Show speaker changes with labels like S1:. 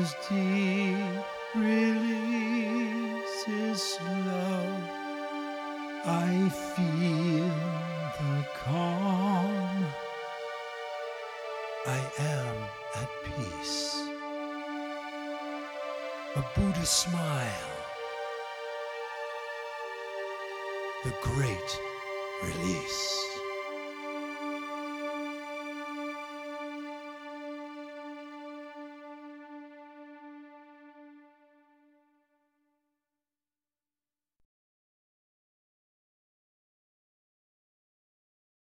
S1: As deep release is slow, I feel the calm. I am at peace. A Buddha smile. The great release.